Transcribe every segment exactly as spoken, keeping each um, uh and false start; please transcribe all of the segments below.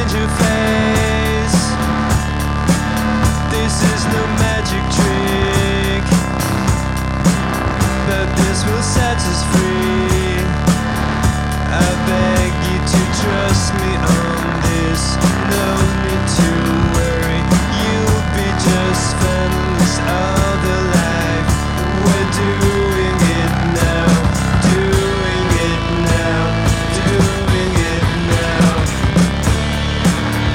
change your face. This is no magic trick, but this will set us free. I beg you to trust me on this. No need to worry, you'll be just friendless all the life. We're doing it now, doing it now, doing it now.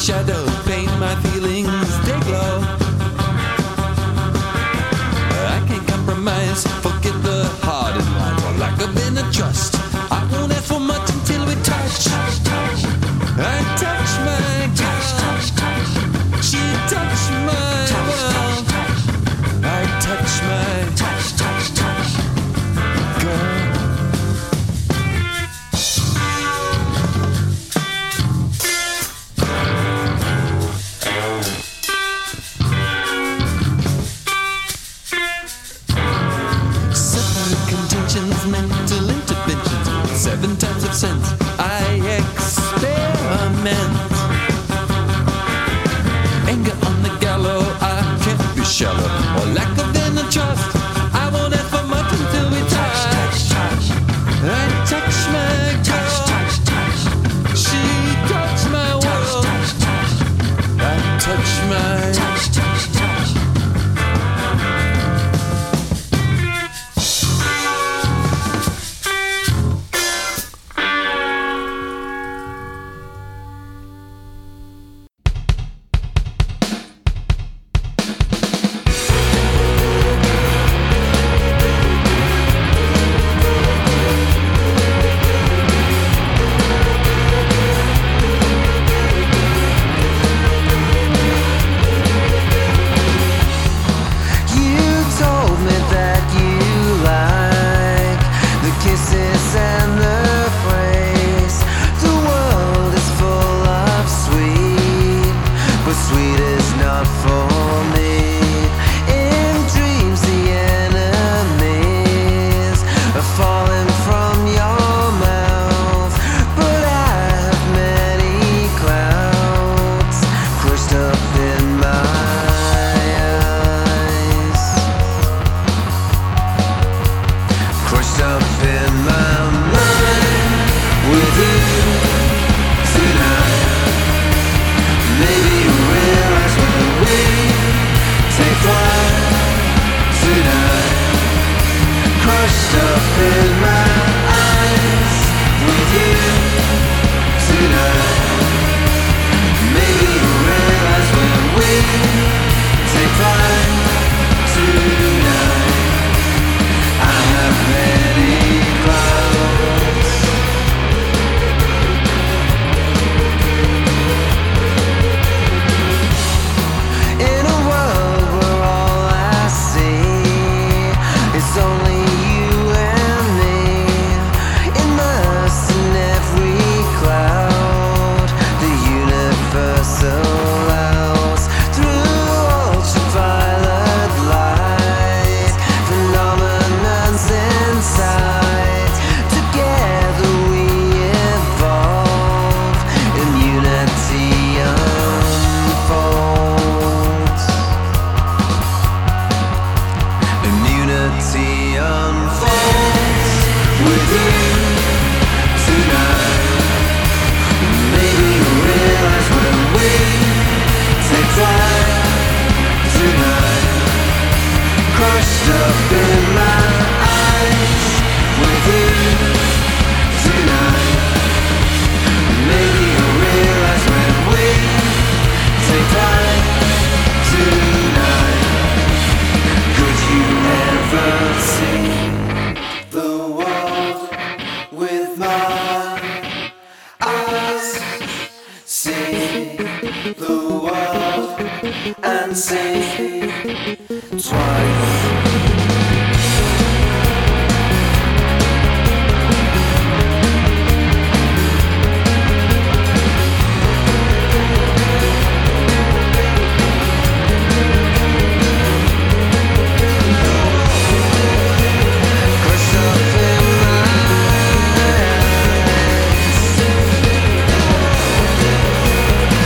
shadow paint my feelings, they glow. I can't compromise, forget the hard in line. For lack of inner trust, I won't ask for much until we touch. I touch my touch, touch, touch. She touched my world. I touch my touch, touch, touch. Girl. Mental interventions, seven times of sense, I experiment. Anger on the gallows, I can't be shallow, or lack of inner trust. I won't ask for much until we touch. I touch my girl, she touched my world. I touch my touch, touch, touch.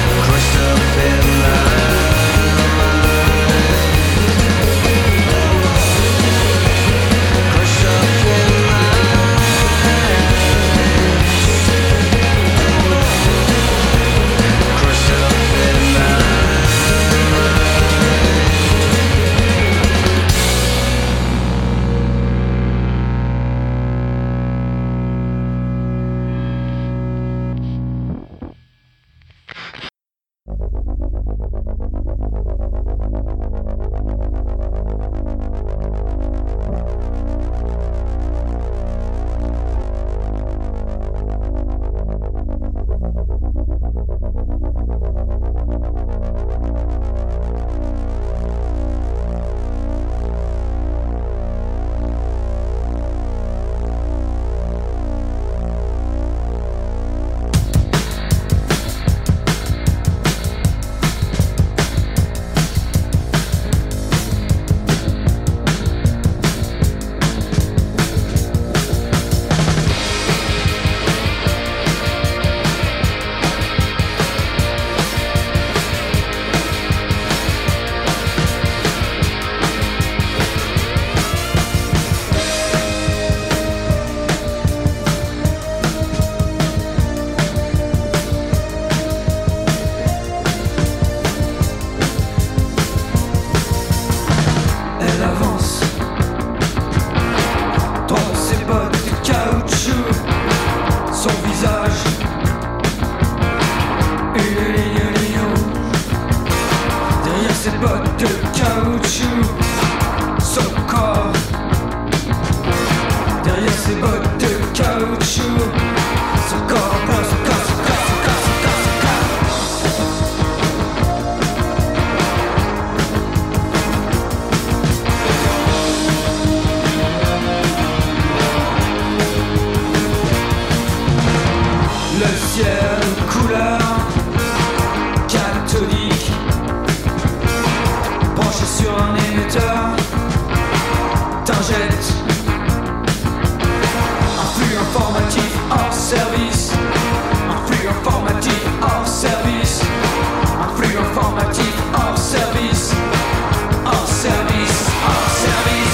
Crushed up in my mind. ses bottes de caoutchouc, son corps. Derrière ses bottes de caoutchouc, son corps, son corps, son corps, son corps, son corps, son corps, son corps. Le ciel couleur cathodique, branché sur un émetteur, t'injecte un flux informatif hors service, un flux informatif hors service, un flux informatif hors service, hors service, hors service.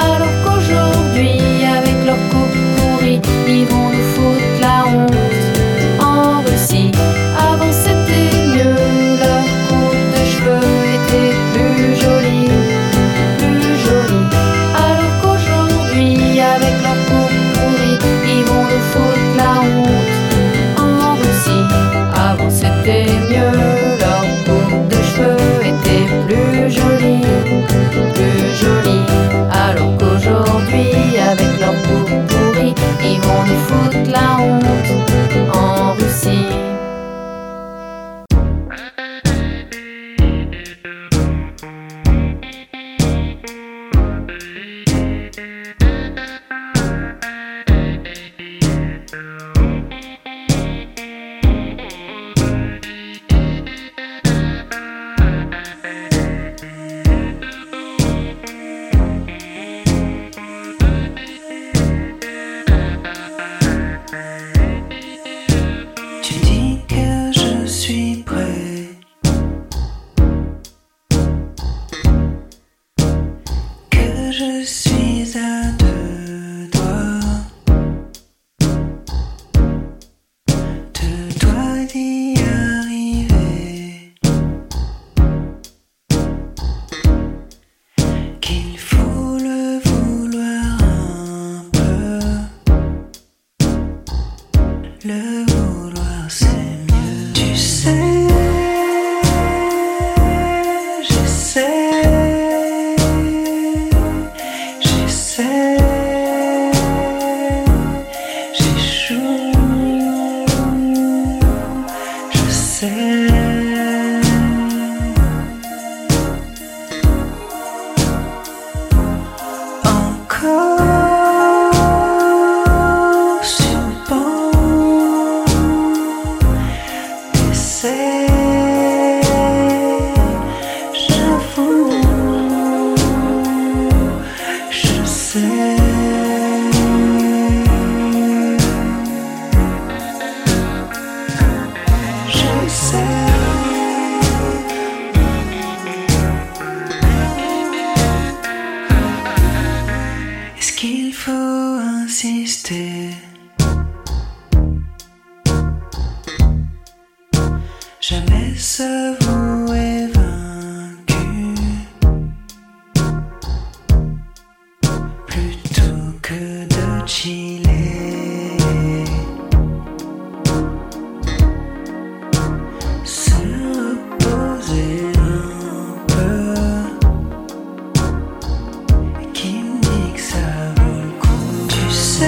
Ils vont nous foutre la honte.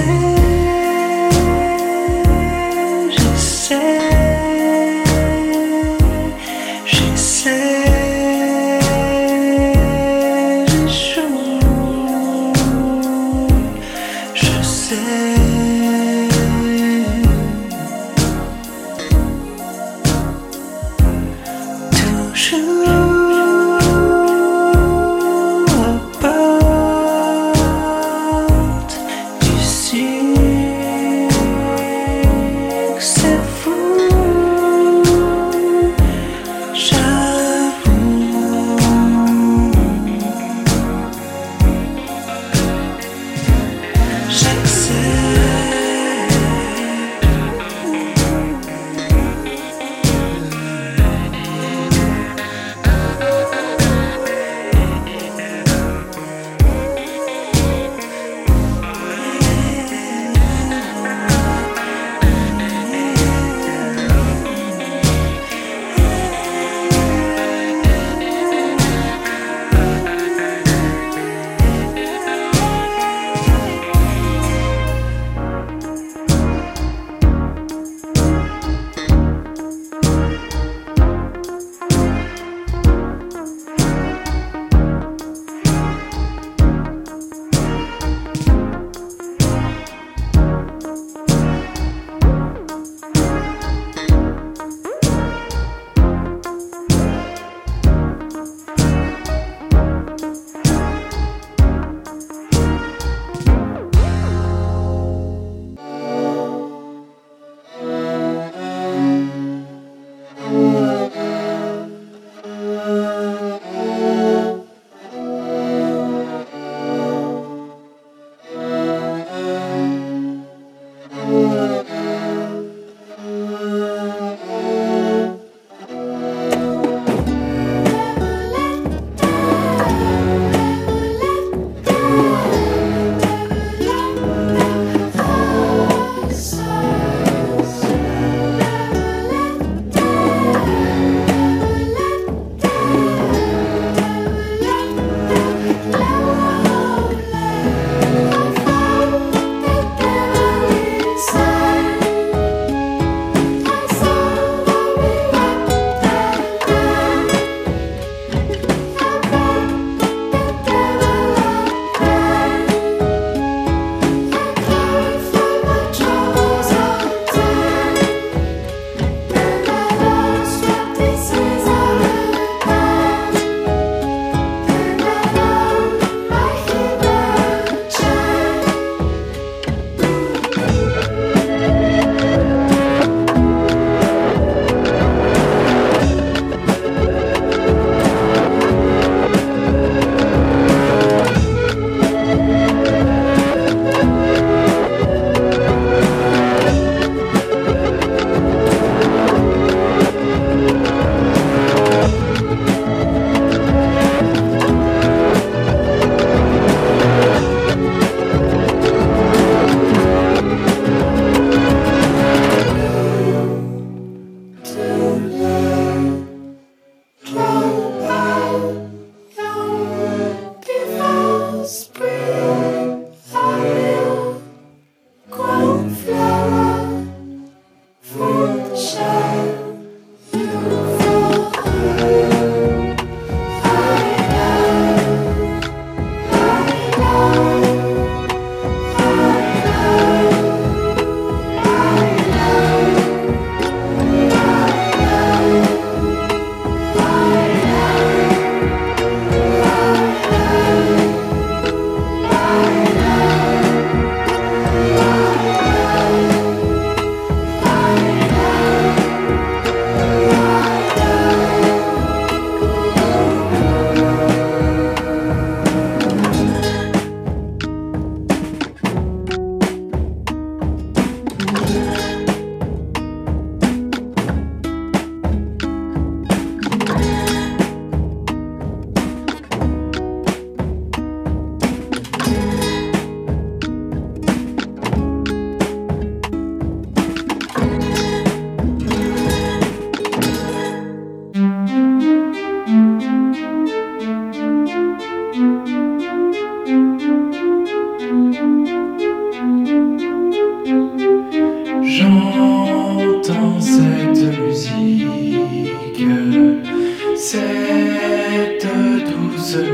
You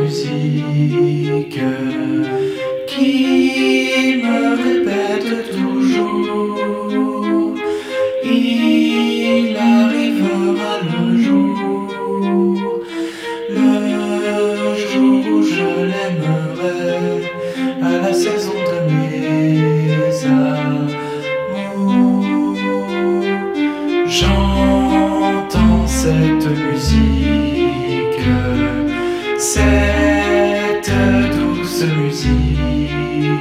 musique qui me répète toujours. Il arrivera le jour, le jour où je l'aimerai à la saison de mes amours. J'entends cette musique, cette douce musique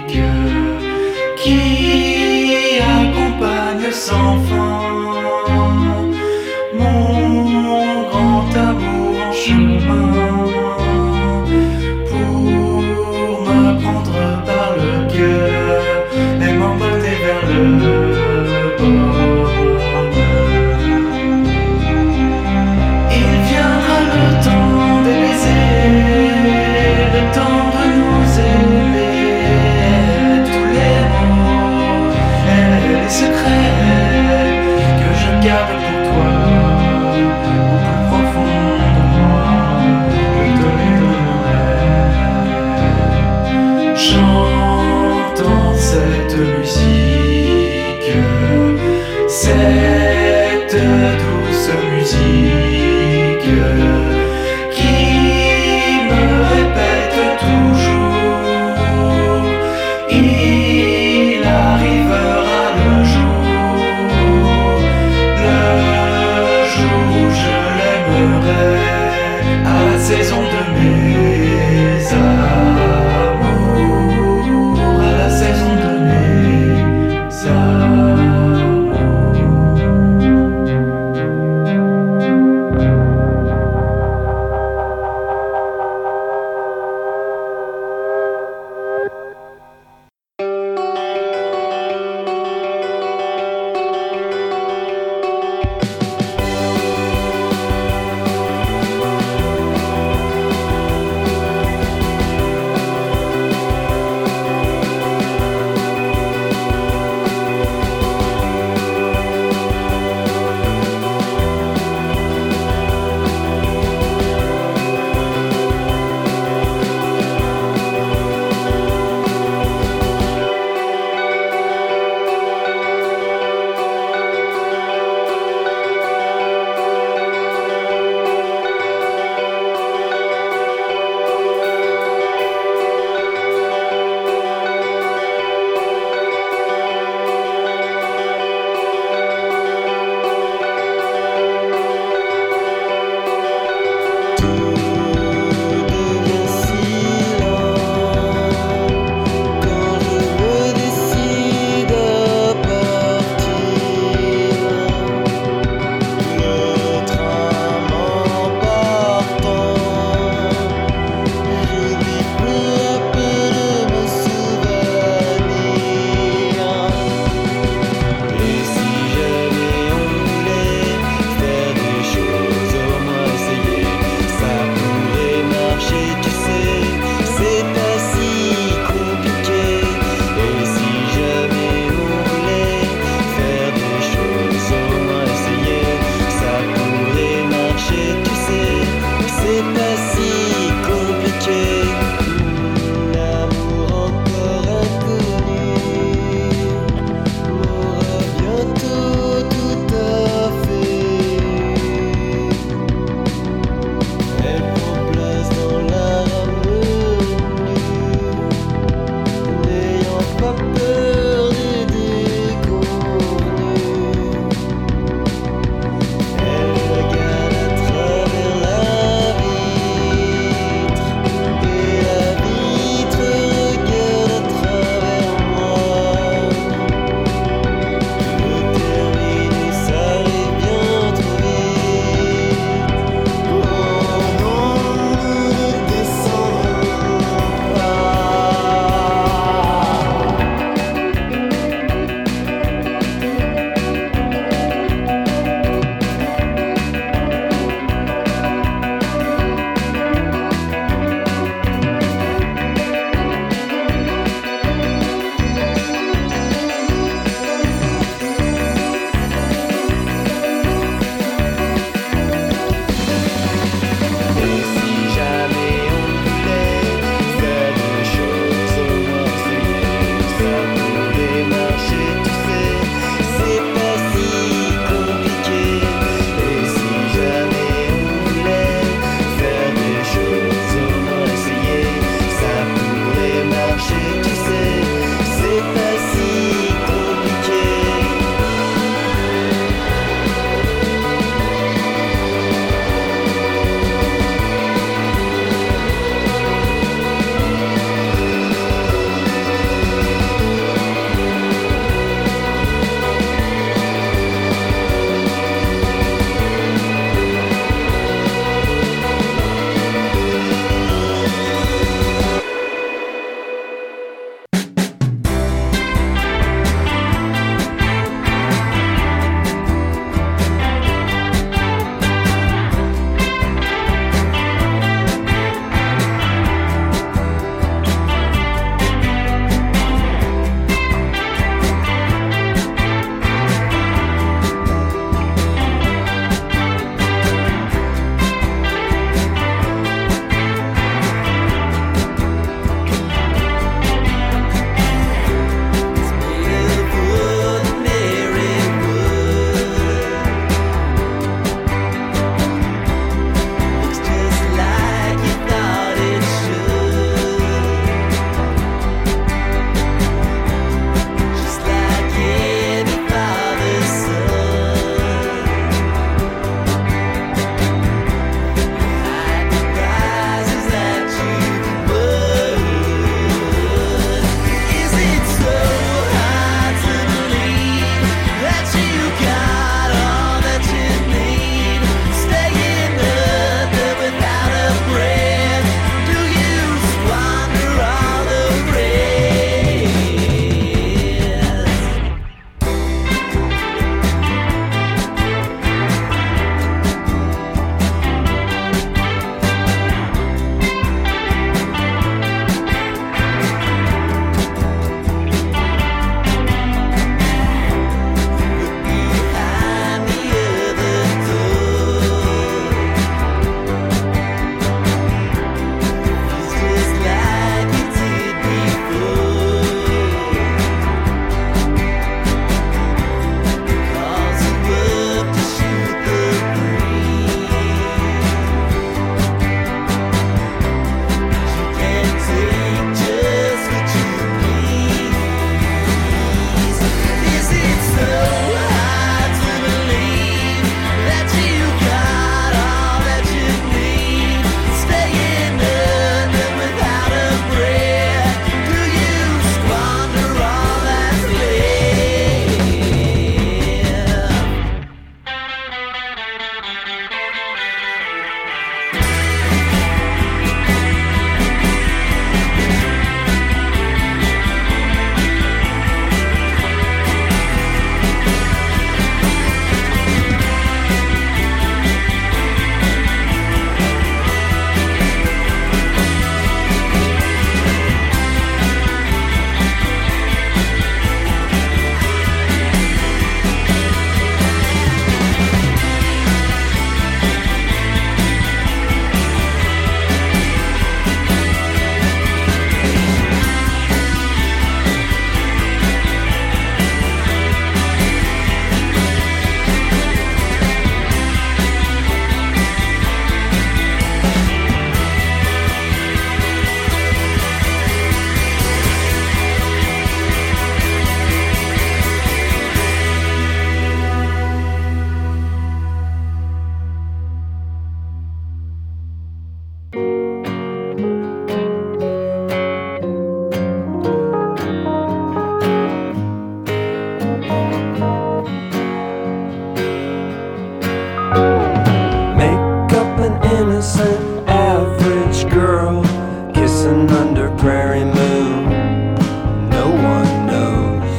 under prairie moon, no one knows.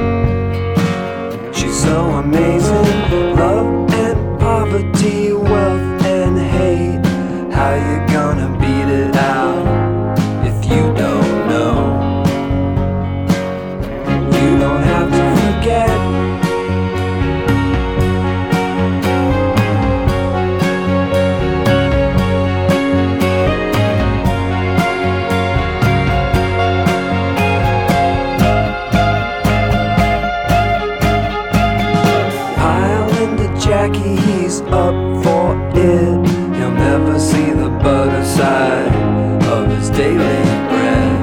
She's so amazing, love and poverty, wealth and hate. How you gonna beat it out if you don't know? You don't have to forget. Jackie, he's up for it. He'll never see the butter side of his daily bread.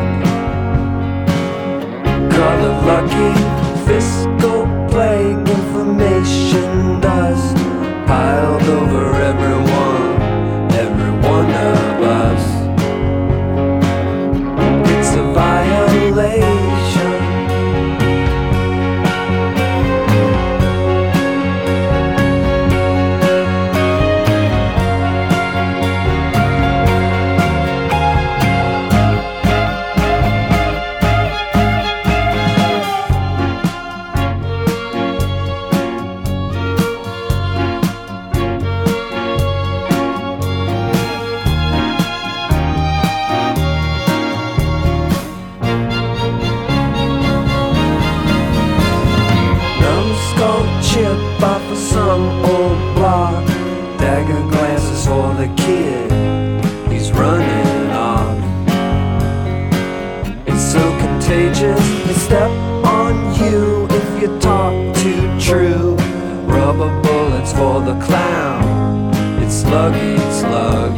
Color lucky, fiscal plague, information dust piled over everyone, every one of us. It's a violation. Chip off of some old block, dagger glances for the kid, he's running off. It's so contagious, they step on you if you talk too true. Rubber bullets for the clown, it's sluggy slug.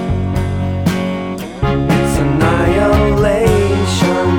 It's annihilation.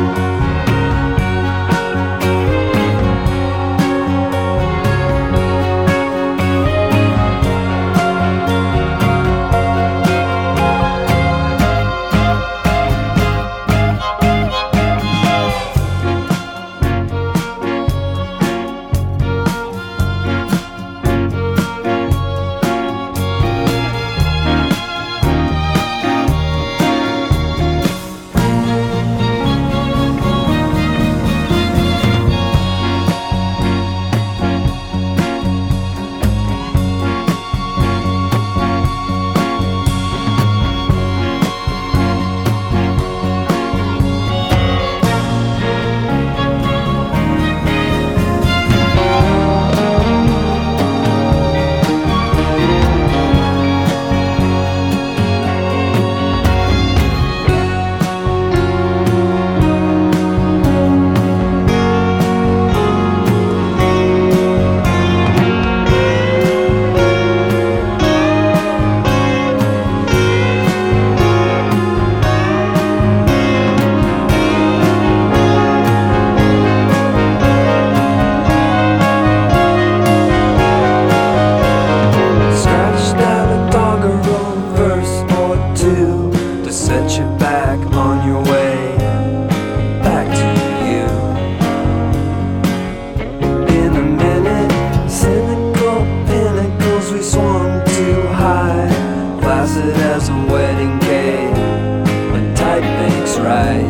As a wedding cake, when tight makes right.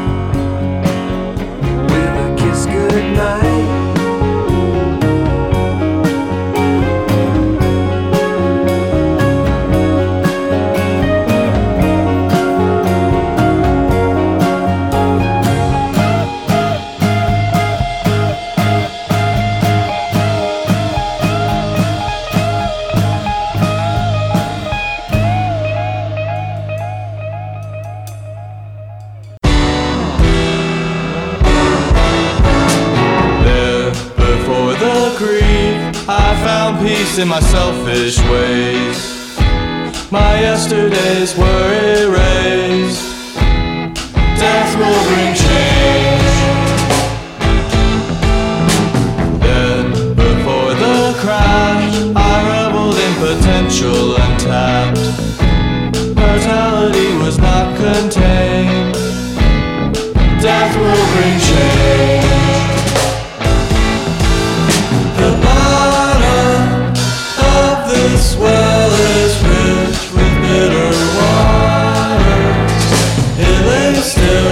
With a kiss goodnight. Peace in my selfish ways. My yesterdays were erased. Death will bring change. Then, before the crash, I reveled in potential untapped. Mortality was not contained. Death will bring change. The bottom of this well is rich with bitter waters. It lays still.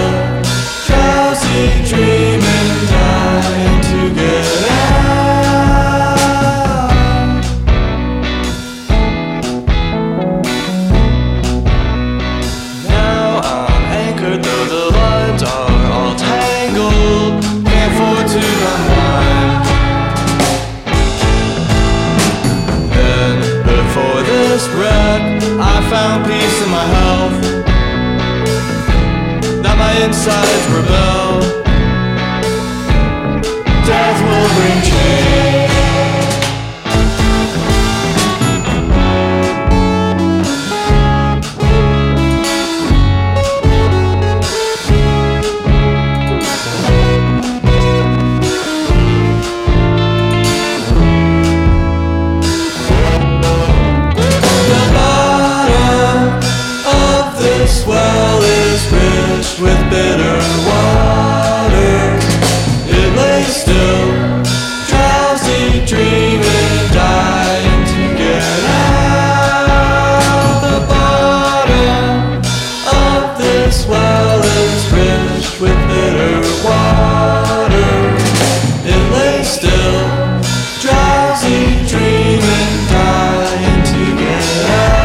before to the mind. Then before this breath I found peace in my health. Now my insides rebel. Death will bring change. With bitter water, it lay still, drowsy, dreaming, dying to get out. The bottom of this well is rich with bitter water. It lay still, drowsy, dreaming, dying to get out.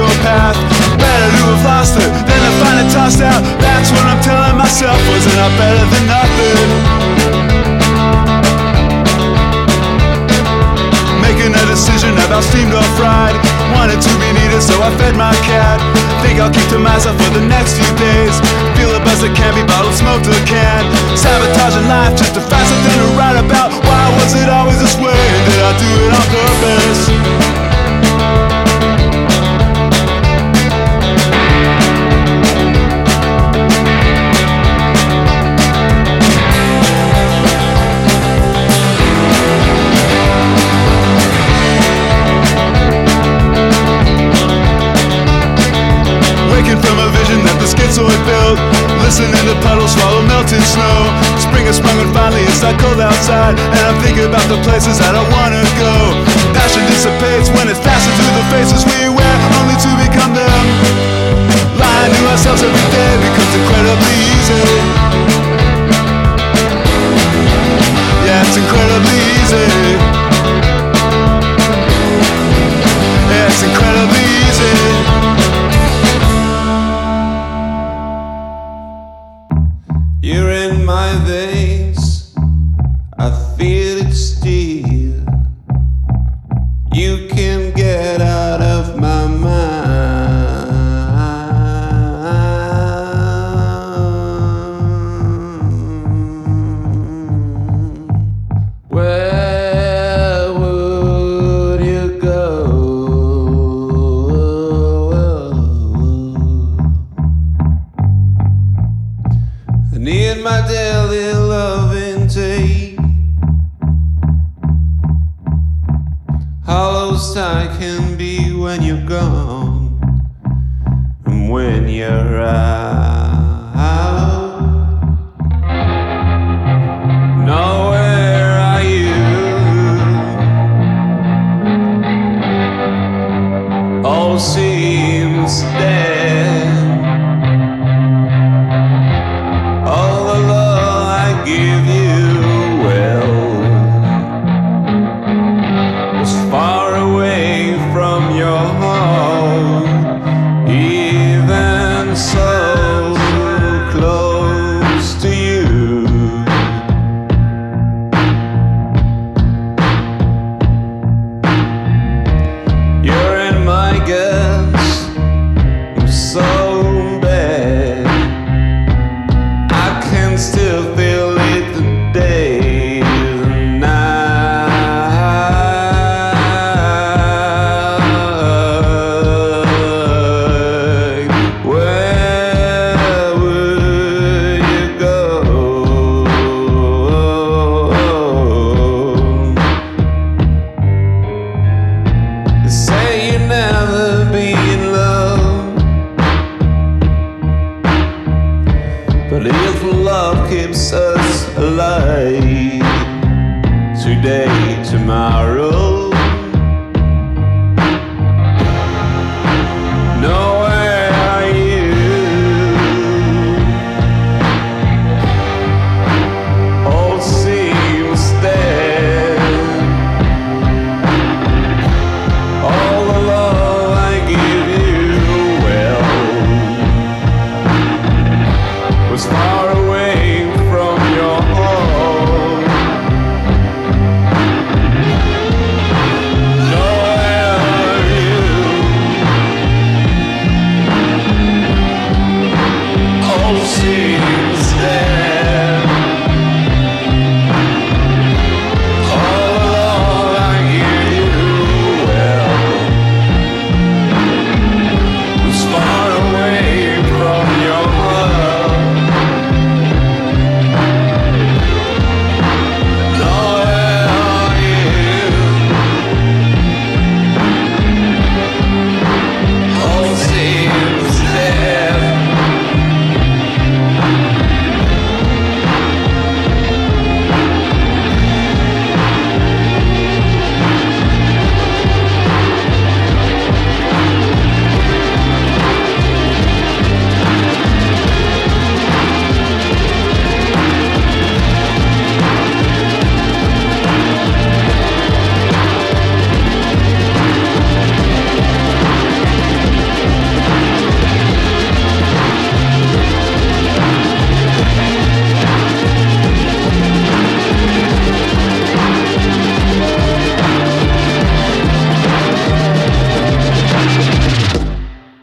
psychopath. Better to have lost her than to find it tossed out. That's what I'm telling myself. Wasn't I better than nothing? Making a decision about steamed or fried. Wanted to be needed, so I fed my cat. Think I'll keep to myself for the next few days. Feel a buzz that can't be bottled, smoked or canned. Sabotaging life just to find something to write about. Why was it always this way? And did I do it on purpose? From a vision that the schizoid built. Listening to puddles swallow melted snow. Spring has sprung and finally it's not cold outside. And I'm thinking about the places I don't wanna go. Passion dissipates when it's fastened through the faces we wear, only to become them. Lying to ourselves every day becomes incredibly easy. Yeah, it's incredibly easy. Yeah, it's incredibly easy. You're in my veins, I feel it still. You can get out of my mind. Where would you go? I need my daily love intake. Hollow side can be when you're gone, and when you're out. Nowhere are you. All seems dead.